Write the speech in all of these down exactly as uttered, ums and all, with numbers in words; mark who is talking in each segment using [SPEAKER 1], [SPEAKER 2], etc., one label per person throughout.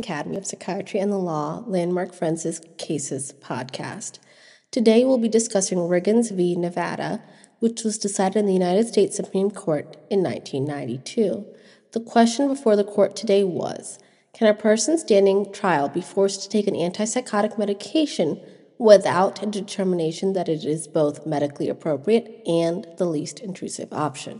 [SPEAKER 1] Academy of Psychiatry and the Law Landmark Forensic Cases podcast. Today we'll be discussing Riggins v. Nevada, which was decided in the United States Supreme Court in nineteen ninety-two. The question before the court today was, can a person standing trial be forced to take an antipsychotic medication without a determination that it is both medically appropriate and the least intrusive option?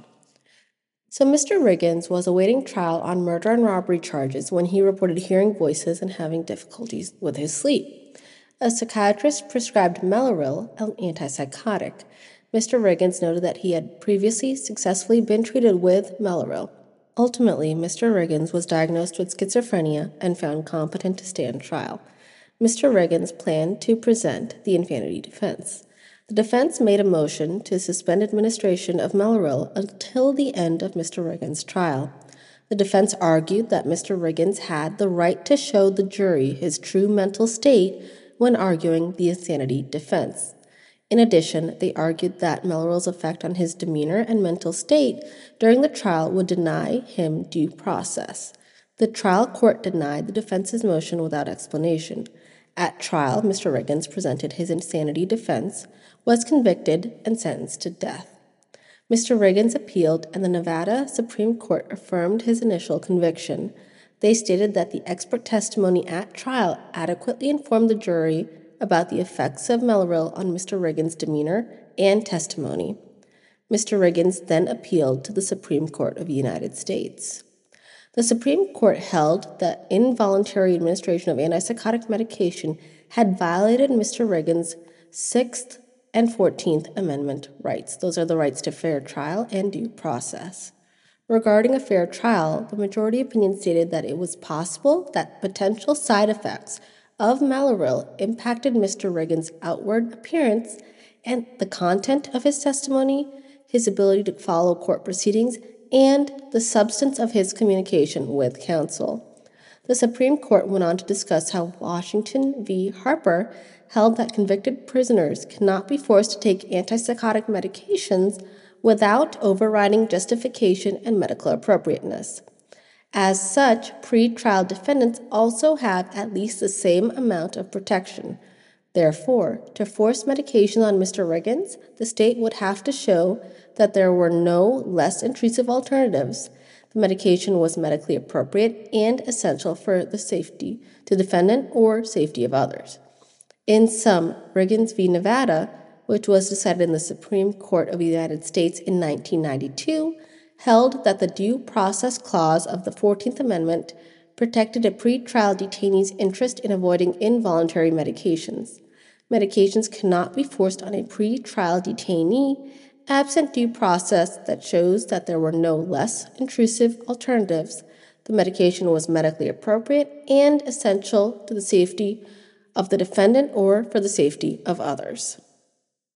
[SPEAKER 1] So Mister Riggins was awaiting trial on murder and robbery charges when he reported hearing voices and having difficulties with his sleep. A psychiatrist prescribed Mellaril, an antipsychotic. Mister Riggins noted that he had previously successfully been treated with Mellaril. Ultimately, Mister Riggins was diagnosed with schizophrenia and found competent to stand trial. Mister Riggins planned to present the insanity defense. The defense made a motion to suspend administration of Mellaril until the end of Mister Riggins' trial. The defense argued that Mister Riggins had the right to show the jury his true mental state when arguing the insanity defense. In addition, they argued that Mellaril's effect on his demeanor and mental state during the trial would deny him due process. The trial court denied the defense's motion without explanation. At trial, Mister Riggins presented his insanity defense, was convicted, and sentenced to death. Mister Riggins appealed, and the Nevada Supreme Court affirmed his initial conviction. They stated that the expert testimony at trial adequately informed the jury about the effects of Mellaril on Mister Riggins' demeanor and testimony. Mister Riggins then appealed to the Supreme Court of the United States. The Supreme Court held that involuntary administration of antipsychotic medication had violated Mister Riggins' Sixth and Fourteenth Amendment rights. Those are the rights to fair trial and due process. Regarding a fair trial, the majority opinion stated that it was possible that potential side effects of Mellaril impacted Mister Riggins' outward appearance and the content of his testimony, his ability to follow court proceedings, and the substance of his communication with counsel. The Supreme Court went on to discuss how Washington v. Harper held that convicted prisoners cannot be forced to take antipsychotic medications without overriding justification and medical appropriateness. As such, pre-trial defendants also have at least the same amount of protection. Therefore, to force medication on Mister Riggins, the state would have to show that there were no less intrusive alternatives. The medication was medically appropriate and essential for the safety to defendant or safety of others. In sum, Riggins v. Nevada, which was decided in the Supreme Court of the United States in nineteen ninety-two, held that the Due Process Clause of the Fourteenth Amendment protected a pretrial detainee's interest in avoiding involuntary medications. Medications cannot be forced on a pretrial detainee absent due process that shows that there were no less intrusive alternatives. The medication was medically appropriate and essential to the safety of the defendant or for the safety of others.